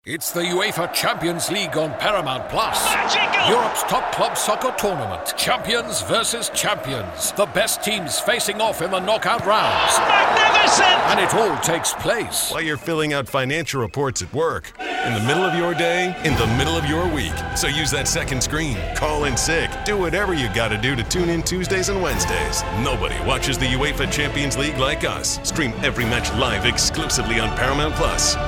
It's the UEFA Champions League on Paramount Plus. Magical! Europe's top club soccer tournament. Champions versus champions. The best teams facing off in the knockout rounds. Magnificent! And it all takes place while you're filling out financial reports at work, in the middle of your day, in the middle of your week. So use that second screen, call in sick, do whatever you got to do to tune in Tuesdays and Wednesdays. Nobody watches the UEFA Champions League like us. Stream every match live exclusively on Paramount Plus.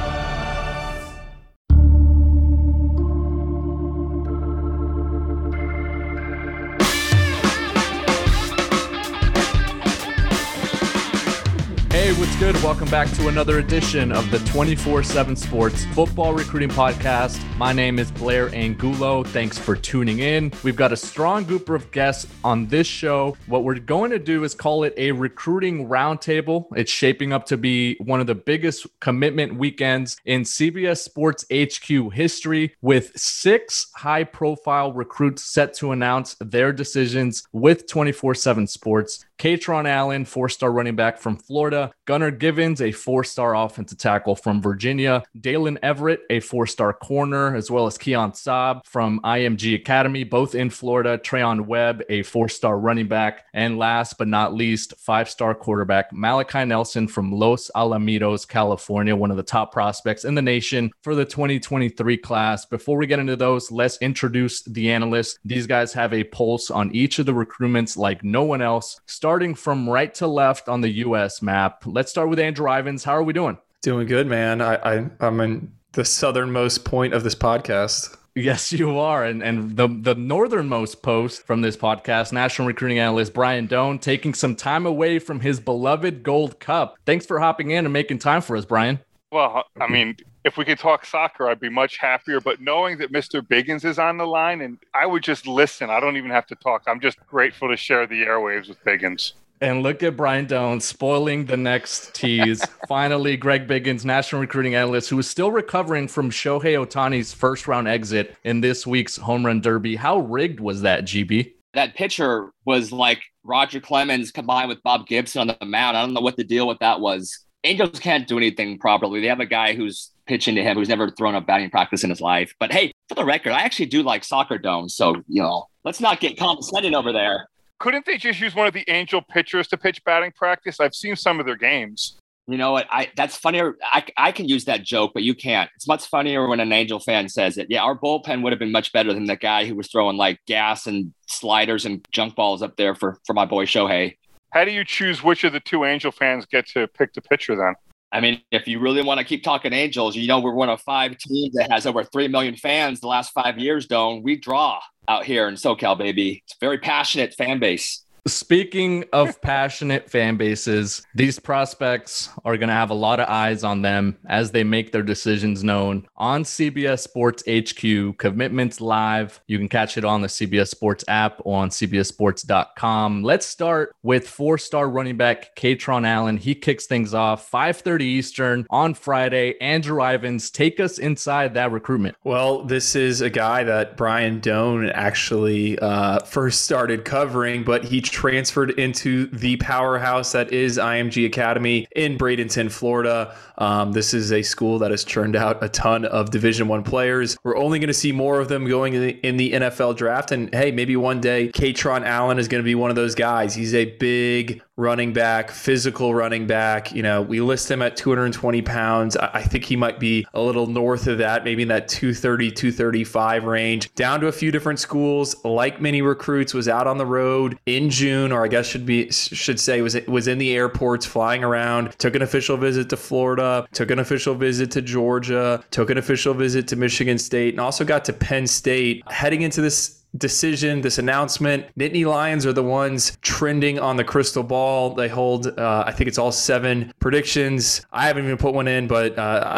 Hey, what's good? Welcome back to another edition of the 24/7 Sports Football Recruiting Podcast. My name is Blair Angulo. Thanks for tuning in. We've got a strong group of guests on this show. What we're going to do is call it a recruiting roundtable. It's shaping up to be one of the biggest commitment weekends in CBS Sports HQ history, with 6 high-profile recruits set to announce their decisions with 24/7 Sports. Kaytron Allen, 4-star running back from Florida. Gunnar Givens, a 4-star offensive tackle from Virginia. Dalen Everett, a 4-star corner, as well as Keon Saab from IMG Academy, both in Florida. Trayon Webb, a 4-star running back. And last but not least, 5-star quarterback Malachi Nelson from Los Alamitos, California, one of the top prospects in the nation for the 2023 class. Before we get into those, let's introduce the analysts. These guys have a pulse on each of the recruitments like no one else. Starting from right to left on the U.S. map, let's start with Andrew Ivins. How are we doing? Doing good, man. I'm in the southernmost point of this podcast. Yes, you are. And the northernmost post from this podcast, national recruiting analyst Brian Doan, taking some time away from his beloved Gold Cup. Thanks for hopping in and making time for us, Brian. Well, I mean, if we could talk soccer, I'd be much happier. But knowing that Mr. Biggins is on the line, and I would just listen. I don't even have to talk. I'm just grateful to share the airwaves with Biggins. And look at Brian Doan spoiling the next tease. Finally, Greg Biggins, national recruiting analyst, who is still recovering from Shohei Ohtani's first-round exit in this week's Home Run Derby. How rigged was that, GB? That pitcher was like Roger Clemens combined with Bob Gibson on the mound. I don't know what the deal with that was. Angels can't do anything properly. They have a guy who's pitching to him who's never thrown a batting practice in his life. But hey, for the record, I actually do like soccer domes. So, let's not get condescending over there. Couldn't they just use one of the Angel pitchers to pitch batting practice? I've seen some of their games. You know what? That's funnier. I can use that joke, but you can't. It's much funnier when an Angel fan says it. Yeah, our bullpen would have been much better than the guy who was throwing like gas and sliders and junk balls up there for my boy Shohei. How do you choose which of the two Angel fans get to pick the pitcher then? I mean, if you really want to keep talking Angels, we're one of 5 teams that has over 3 million fans the last 5 years, Don't we draw out here in SoCal, baby. It's a very passionate fan base. Speaking of passionate fan bases, these prospects are going to have a lot of eyes on them as they make their decisions known on CBS Sports HQ. Commitments live. You can catch it on the CBS Sports app or on cbssports.com. Let's start with 4-star running back Kaytron Allen. He kicks things off 5:30 Eastern on Friday. Andrew Ivins, take us inside that recruitment. Well, this is a guy that Brian Doan actually first started covering, but he transferred into the powerhouse that is IMG Academy in Bradenton, Florida. This is a school that has churned out a ton of Division I players. We're only going to see more of them going in the NFL draft. And hey, maybe one day Kaytron Allen is going to be one of those guys. He's a big running back, physical running back. We list him at 220 pounds. I think he might be a little north of that, maybe in that 230, 235 range. Down to a few different schools, like many recruits, was out on the road in June, or I guess should say was in the airports, flying around, took an official visit to Florida, took an official visit to Georgia, took an official visit to Michigan State, and also got to Penn State. Heading into this decision, this announcement, Nittany Lions are the ones trending on the crystal ball. They hold, I think it's all 7 predictions. I haven't even put one in, but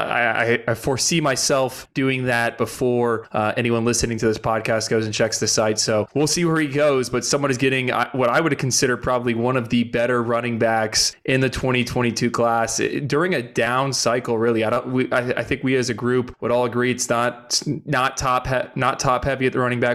I foresee myself doing that before anyone listening to this podcast goes and checks the site. So we'll see where he goes, but someone is getting what I would consider probably one of the better running backs in the 2022 class during a down cycle. Really, I think we as a group would all agree it's not top heavy at the running back position.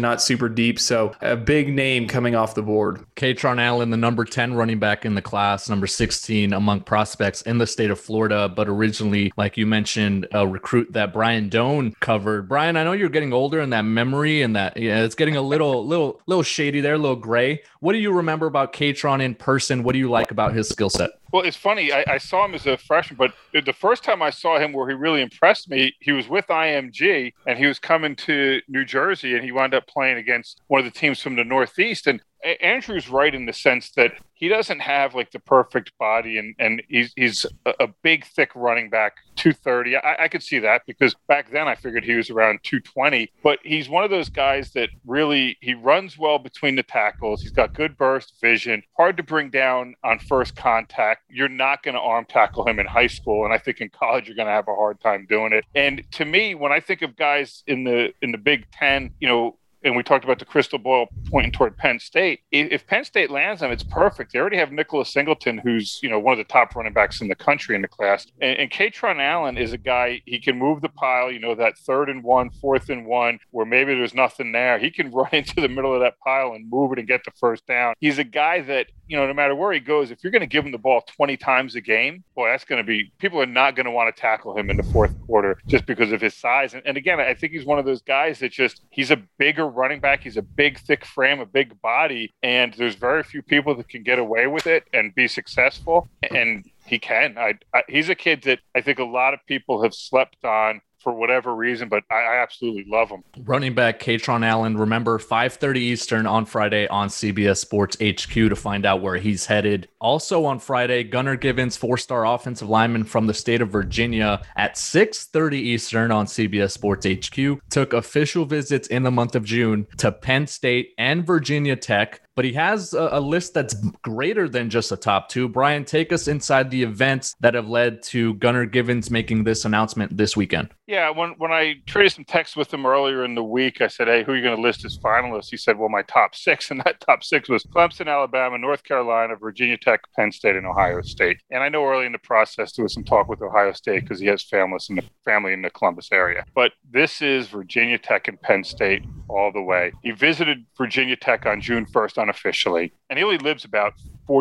not super deep. So a big name coming off the board. Kaytron Allen, the number 10 running back in the class, number 16 among prospects in the state of Florida, but originally, like you mentioned, a recruit that Brian Doan covered. Brian, I know you're getting older and that memory and that, yeah, it's getting a little shady there, a little gray. What do you remember about Kaytron in person? What do you like about his skill set? Well, it's funny. I saw him as a freshman, but the first time I saw him where he really impressed me, he was with IMG and he was coming to New Jersey and he wound up playing against one of the teams from the Northeast. And Andrew's right in the sense that he doesn't have like the perfect body and he's a big, thick running back, 230. I could see that because back then I figured he was around 220, but he's one of those guys that really, he runs well between the tackles. He's got good burst vision, hard to bring down on first contact. You're not going to arm tackle him in high school. And I think in college, you're going to have a hard time doing it. And to me, when I think of guys in the Big Ten, you know, and we talked about the crystal ball pointing toward Penn State. If Penn State lands them, it's perfect. They already have Nicholas Singleton, who's, you know, one of the top running backs in the country in the class. And Kaytron Allen is a guy, he can move the pile, you know, that 3rd and 1, 4th and 1, where maybe there's nothing there. He can run into the middle of that pile and move it and get the first down. He's a guy that, you know, no matter where he goes, if you're going to give him the ball 20 times a game, boy, that's going to be, people are not going to want to tackle him in the fourth quarter just because of his size. And again, I think he's one of those guys that just, he's a bigger running back. He's a big, thick frame, a big body, and there's very few people that can get away with it and be successful. And he can. He's a kid that I think a lot of people have slept on for whatever reason, but I absolutely love him. Running back Kaytron Allen, remember 5:30 Eastern on Friday on CBS Sports HQ to find out where he's headed. Also on Friday, Gunnar Givens, 4-star offensive lineman from the state of Virginia, at 6:30 Eastern on CBS Sports HQ, took official visits in the month of June to Penn State and Virginia Tech. But he has a list that's greater than just the top two. Brian, take us inside the events that have led to Gunnar Givens making this announcement this weekend. Yeah, when I traded some texts with him earlier in the week, I said, hey, who are you going to list as finalists? He said, well, my top 6. And that top 6 was Clemson, Alabama, North Carolina, Virginia Tech, Penn State, and Ohio State. And I know early in the process there was some talk with Ohio State because he has family in the Columbus area. But this is Virginia Tech and Penn State all the way. He visited Virginia Tech on June 1st unofficially, and he only lives about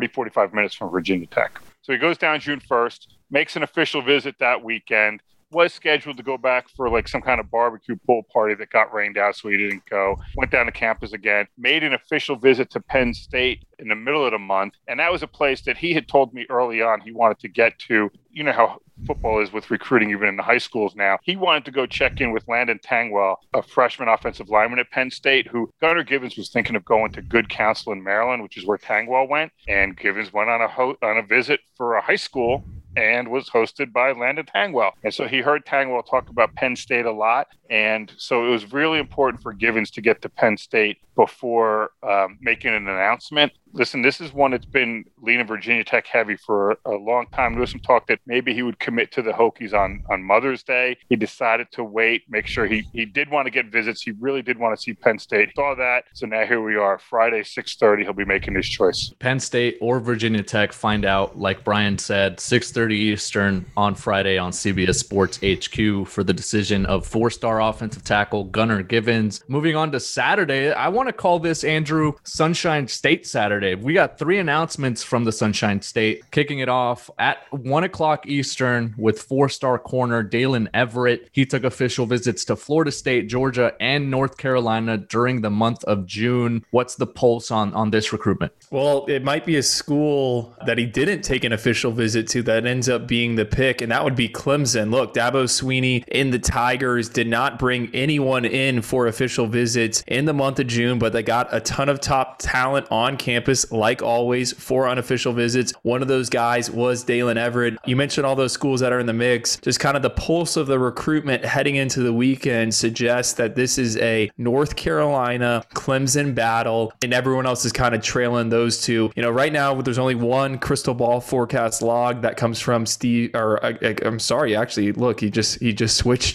45 minutes from Virginia Tech. So he goes down June 1st, makes an official visit that weekend, was scheduled to go back for like some kind of barbecue pool party that got rained out, so he didn't go. Went down to campus again, made an official visit to Penn State in the middle of the month. And that was a place that he had told me early on he wanted to get to. You know how football is with recruiting, even in the high schools now. He wanted to go check in with Landon Tangwell, a freshman offensive lineman at Penn State, who Gunnar Givens was thinking of going to Good Counsel in Maryland, which is where Tangwell went. And Givens went on a visit for a high school and was hosted by Landon Tangwell. And so he heard Tangwell talk about Penn State a lot. And so it was really important for Givens to get to Penn State before making an announcement. Listen, this is one that's been leaning Virginia Tech heavy for a long time. There was some talk that maybe he would commit to the Hokies on Mother's Day. He decided to wait, make sure he did want to get visits. He really did want to see Penn State. Saw that. So now here we are, Friday, 6:30. He'll be making his choice. Penn State or Virginia Tech, find out, like Brian said, 6:30 Eastern on Friday on CBS Sports HQ for the decision of 4-star offensive tackle Gunnar Givens. Moving on to Saturday, I want to call this, Andrew, Sunshine State Saturday. We got 3 announcements from the Sunshine State, kicking it off at 1 o'clock Eastern with 4-star corner Dalen Everett. He took official visits to Florida State, Georgia, and North Carolina during the month of June. What's the pulse on this recruitment? Well, it might be a school that he didn't take an official visit to that ends up being the pick, and that would be Clemson. Look, Dabo Swinney in the Tigers did not bring anyone in for official visits in the month of June, but they got a ton of top talent on campus, like always, for unofficial visits. One of those guys was Dalen Everett. You mentioned all those schools that are in the mix. Just kind of the pulse of the recruitment heading into the weekend suggests that this is a North Carolina Clemson battle, and everyone else is kind of trailing those two. You know, right now there's only one crystal ball forecast log that comes from Steve, or I'm sorry, actually, look, he just switched it.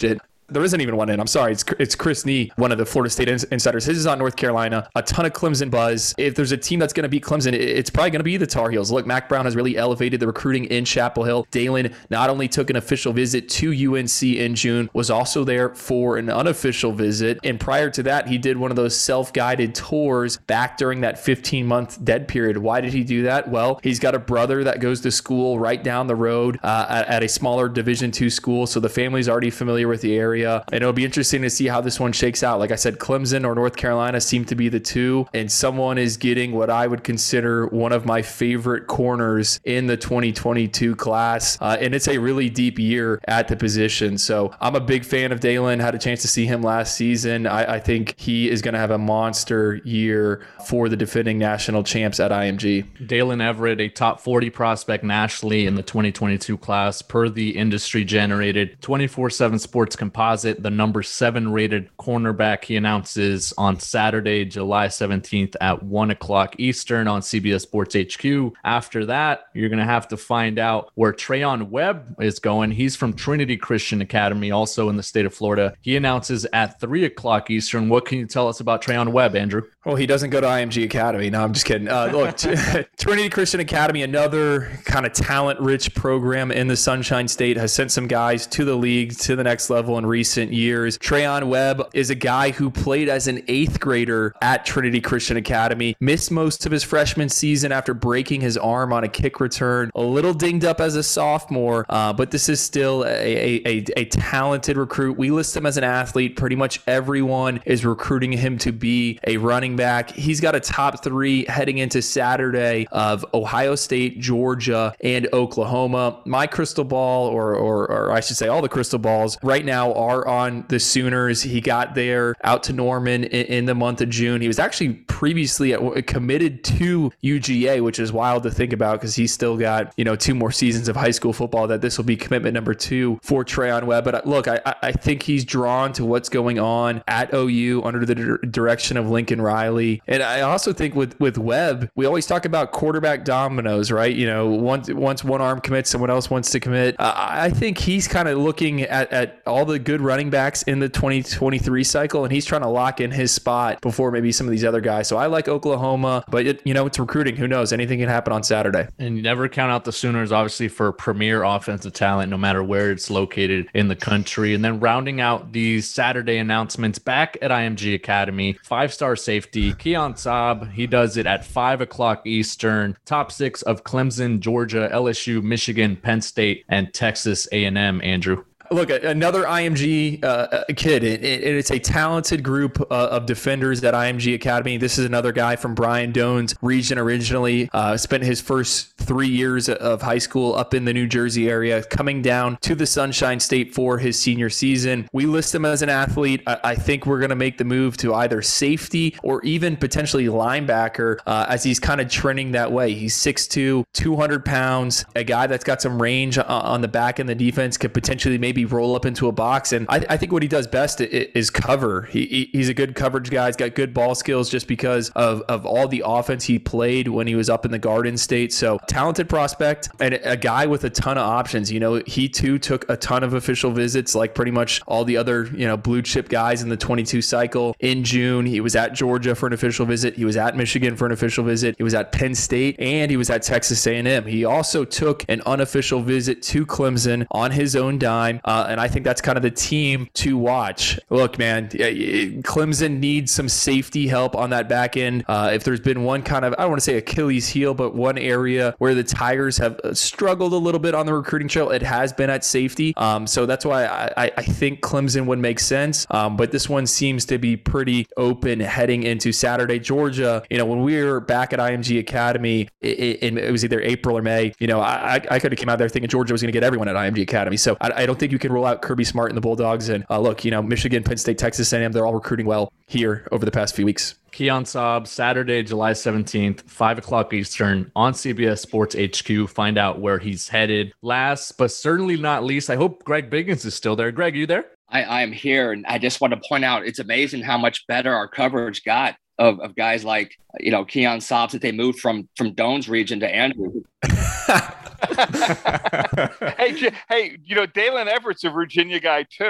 There isn't even one in. I'm sorry. It's Chris Nee, one of the Florida State insiders. His is on North Carolina. A ton of Clemson buzz. If there's a team that's going to beat Clemson, it's probably going to be the Tar Heels. Look, Mac Brown has really elevated the recruiting in Chapel Hill. Dalen not only took an official visit to UNC in June, was also there for an unofficial visit. And prior to that, he did one of those self-guided tours back during that 15-month dead period. Why did he do that? Well, he's got a brother that goes to school right down the road at a smaller Division II school. So the family's already familiar with the area. And it'll be interesting to see how this one shakes out. Like I said, Clemson or North Carolina seem to be the two. And someone is getting what I would consider one of my favorite corners in the 2022 class. And it's a really deep year at the position. So I'm a big fan of Dalen. Had a chance to see him last season. I think he is going to have a monster year for the defending national champs at IMG. Dalen Everett, a top 40 prospect nationally in the 2022 class per the industry-generated 24/7 Sports Composite, the number 7 rated cornerback. He announces on Saturday, July 17th at 1 o'clock Eastern on CBS Sports HQ. After that, you're going to have to find out where Trayon Webb is going. He's from Trinity Christian Academy, also in the state of Florida. He announces at 3 o'clock Eastern. What can you tell us about Trayon Webb, Andrew? Well, he doesn't go to IMG Academy. No, I'm just kidding. Look, Trinity Christian Academy, another kind of talent-rich program in the Sunshine State, has sent some guys to the league to the next level in recent years. Trayon Webb is a guy who played as an 8th grader at Trinity Christian Academy, missed most of his freshman season after breaking his arm on a kick return, a little dinged up as a sophomore, but this is still a talented recruit. We list him as an athlete. Pretty much everyone is recruiting him to be a running back. He's got a top 3 heading into Saturday of Ohio State, Georgia, and Oklahoma. My crystal ball, or I should say all the crystal balls right now are on the Sooners. He got there out to Norman in the month of June. He was actually previously committed to UGA, which is wild to think about because he's still got 2 more seasons of high school football. That this will be commitment number 2 for Trayon Webb. But look, I think he's drawn to what's going on at OU under the direction of Lincoln Riley. And I also think with Webb, we always talk about quarterback dominoes, right? Once one arm commits, someone else wants to commit. I think he's kind of looking at all the good running backs in the 2023 cycle, and he's trying to lock in his spot before maybe some of these other guys. So I like Oklahoma, but it's recruiting. Who knows? Anything can happen on Saturday. And you never count out the Sooners, obviously, for premier offensive talent, no matter where it's located in the country. And then rounding out these Saturday announcements back at IMG Academy, 5-star safety Keon Saab. He does it at 5 o'clock Eastern. Top 6 of Clemson, Georgia, LSU, Michigan, Penn State, and Texas A&M. Andrew. Look, another IMG kid. It's a talented group of defenders at IMG Academy. This is another guy from Brian Doan's region originally. Spent his first 3 years of high school up in the New Jersey area, coming down to the Sunshine State for his senior season. We list him as an athlete. I think we're going to make the move to either safety or even potentially linebacker as he's kind of trending that way. He's 6'2", 200 pounds, a guy that's got some range on the back end of the defense, could potentially maybe roll up into a box. And I think what he does best is cover. He's a good coverage guy. He's got good ball skills just because of all the offense he played when he was up in the Garden State. So talented prospect and a guy with a ton of options. He too took a ton of official visits like pretty much all the other, blue chip guys in the 22 cycle. In June, he was at Georgia for an official visit. He was at Michigan for an official visit. He was at Penn State and he was at Texas A&M. He also took an unofficial visit to Clemson on his own dime. And I think that's kind of the team to watch. Look, man, Clemson needs some safety help on that back end. If there's been one kind of, I don't want to say Achilles heel, but one area where the Tigers have struggled a little bit on the recruiting trail, it has been at safety. So that's why I think Clemson would make sense. But this one seems to be pretty open heading into Saturday. Georgia, when we were back at IMG Academy, it was either April or May, I could have came out there thinking Georgia was going to get everyone at IMG Academy. So I don't think you can rule out Kirby Smart and the Bulldogs. And look, Michigan, Penn State, Texas A&M, they're all recruiting well here over the past few weeks. Keon Saab, Saturday, July 17th, 5 o'clock Eastern on CBS Sports HQ. Find out where he's headed. Last, but certainly not least, I hope Greg Biggins is still there. Greg, are you there? I am here. And I just want to point out, it's amazing how much better our coverage got of guys like, Keon Saab, that they moved from Doan's region to Andrew. Hey, Dalen Everett's a Virginia guy too.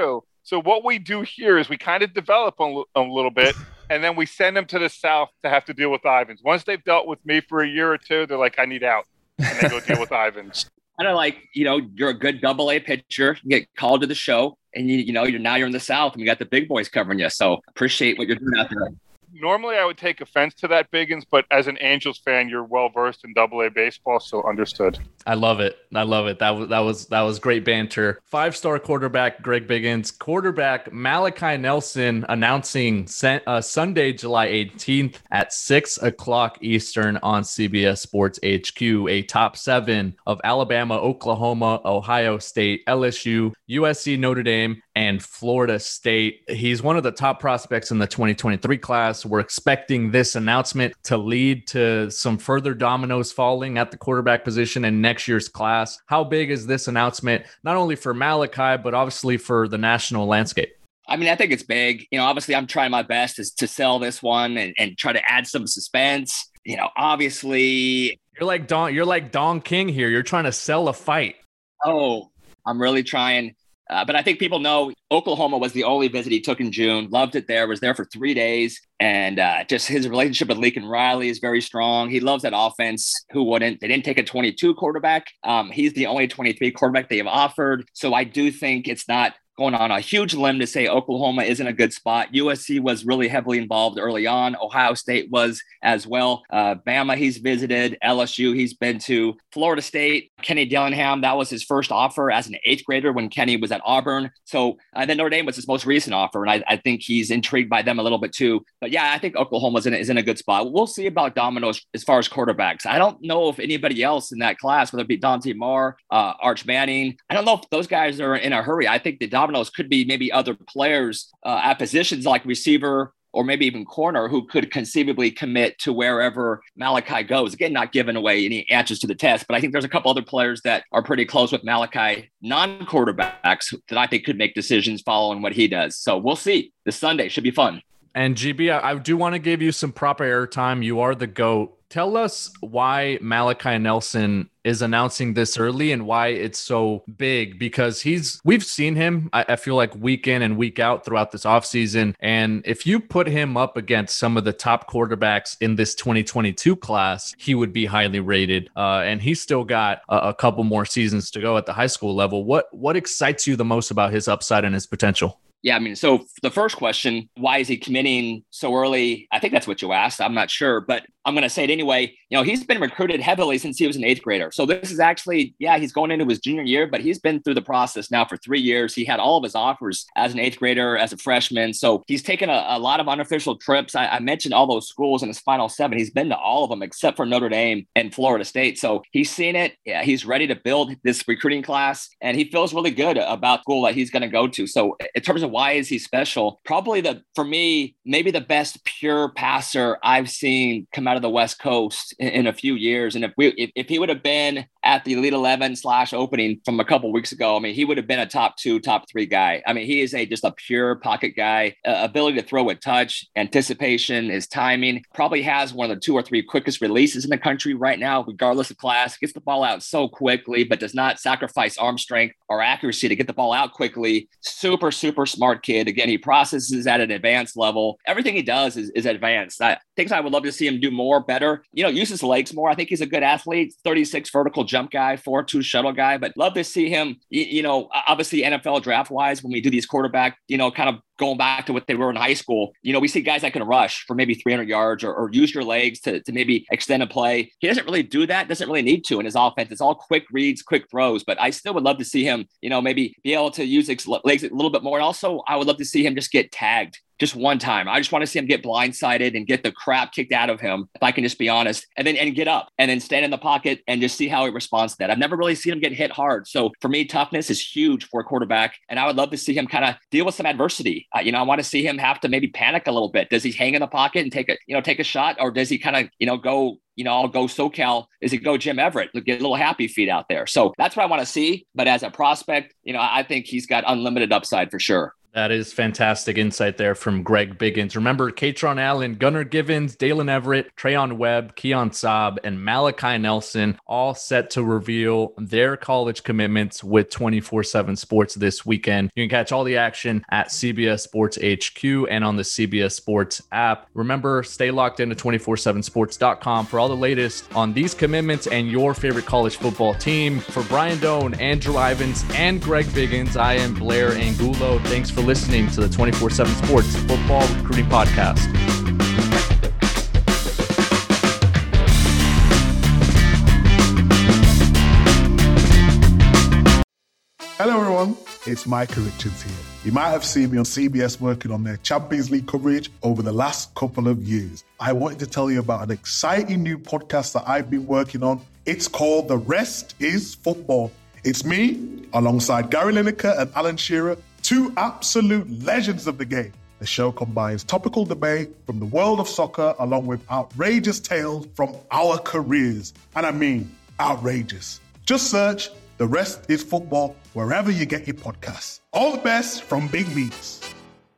So what we do here is we kind of develop a little bit, and then we send them to the South to have to deal with Ivins. Once they've dealt with me for a year or two, they're like, I need out. And they go deal with Ivins. Kind of like, you're a good AA pitcher, you get called to the show, and you're in the South, and we got the big boys covering you. So appreciate what you're doing out there. Normally, I would take offense to that, Biggins, but as an Angels fan, you're well versed in AA baseball, so understood. I love it. That was great banter. 5-star quarterback Greg Biggins, quarterback Malachi Nelson announcing Sunday, July 18th at 6:00 Eastern on CBS Sports HQ. A top 7 of Alabama, Oklahoma, Ohio State, LSU, USC, Notre Dame, and Florida State. He's one of the top prospects in the 2023 class. We're expecting this announcement to lead to some further dominoes falling at the quarterback position in next year's class. How big is this announcement, not only for Malachi, but obviously for the national landscape? I mean, I think it's big. Obviously I'm trying my best to sell this one and try to add some suspense. Obviously you're like Don King here. You're trying to sell a fight. Oh, I'm really trying. But I think people know Oklahoma was the only visit he took in June. Loved it there. Was there for 3 days. And just his relationship with Lincoln Riley is very strong. He loves that offense. Who wouldn't? They didn't take a 22 quarterback. He's the only 23 quarterback they have offered. So I do think it's not going on a huge limb to say Oklahoma isn't a good spot. USC was really heavily involved early on. Ohio State was as well. Bama, he's visited. LSU, he's been to. Florida State, Kenny Dillingham, that was his first offer as an 8th grader when Kenny was at Auburn. So then Notre Dame was his most recent offer, and I think he's intrigued by them a little bit too. But yeah, I think Oklahoma's is in a good spot. We'll see about dominoes as far as quarterbacks. I don't know if anybody else in that class, whether it be Dante Moore, Arch Manning, I don't know if those guys are in a hurry. I think the dominoes could be maybe other players at positions like receiver or maybe even corner who could conceivably commit to wherever Malachi goes. Again, not giving away any answers to the test, but I think there's a couple other players that are pretty close with Malachi, non-quarterbacks, that I think could make decisions following what he does. So we'll see. This Sunday should be fun. And GB, I do want to give you some proper airtime. You are the GOAT. Tell us why Malachi Nelson is announcing this early and why it's so big, because we've seen him, I feel like, week in and week out throughout this offseason. And if you put him up against some of the top quarterbacks in this 2022 class, he would be highly rated. And he's still got a couple more seasons to go at the high school level. What excites you the most about his upside and his potential? Yeah, I mean, so the first question, why is he committing so early? I think that's what you asked. I'm not sure, but I'm going to say it anyway. He's been recruited heavily since he was an 8th grader. So this is actually, he's going into his junior year, but he's been through the process now for 3 years. He had all of his offers as an 8th grader, as a freshman. So he's taken a lot of unofficial trips. I mentioned all those schools in his final 7. He's been to all of them except for Notre Dame and Florida State. So he's seen it. Yeah, he's ready to build this recruiting class, and he feels really good about school that he's going to go to. So in terms of why is he special, probably for me, maybe the best pure passer I've seen come out of the West Coast in a few years. And if he would have been at the Elite 11/opening from a couple weeks ago, I mean, he would have been a top 2, top 3 guy. I mean, he is just a pure pocket guy, ability to throw with touch, anticipation, his timing, probably has one of the 2 or 3 quickest releases in the country right now, regardless of class. Gets the ball out so quickly, but does not sacrifice arm strength or accuracy to get the ball out quickly. Super, super smart kid. Again, he processes at an advanced level. Everything he does is advanced. Things I would love to see him do more, better. Use his legs more. I think he's a good athlete, 36 vertical jump guy, 4.2 shuttle guy, but love to see him, obviously NFL draft wise, when we do these quarterback, kind of going back to what they were in high school, we see guys that can rush for maybe 300 yards or use your legs to maybe extend a play. He doesn't really do that, doesn't really need to in his offense. It's all quick reads, quick throws, but I still would love to see him, maybe be able to use his legs a little bit more. And also I would love to see him just get tagged just one time. I just want to see him get blindsided and get the crap kicked out of him, if I can just be honest, and get up and then stand in the pocket and just see how he responds to that. I've never really seen him get hit hard. So for me, toughness is huge for a quarterback. And I would love to see him kind of deal with some adversity. I want to see him have to maybe panic a little bit. Does he hang in the pocket and take a shot, or does he kind of, go, I'll go SoCal. Is it go Jim Everett? Get a little happy feet out there. So that's what I want to see. But as a prospect, I think he's got unlimited upside for sure. That is fantastic insight there from Greg Biggins. Remember, Katron Allen, Gunnar Givens, Dalen Everett, Treyon Webb, Keon Saab, and Malachi Nelson all set to reveal their college commitments with 24/7 Sports this weekend. You can catch all the action at CBS Sports HQ and on the CBS Sports app. Remember, stay locked into 247sports.com for all the latest on these commitments and your favorite college football team. For Brian Doan, Andrew Ivins, and Greg Biggins, I am Blair Angulo. Thanks for listening to the 24/7 Sports Football Recruiting Podcast. Hello everyone, it's Micah Richards here. You might have seen me on CBS working on their Champions League coverage over the last couple of years. I wanted to tell you about an exciting new podcast that I've been working on. It's called The Rest is Football. It's me, alongside Gary Lineker and Alan Shearer, two absolute legends of the game. The show combines topical debate from the world of soccer along with outrageous tales from our careers. And I mean outrageous. Just search The Rest is Football wherever you get your podcasts. All the best from Big Meats.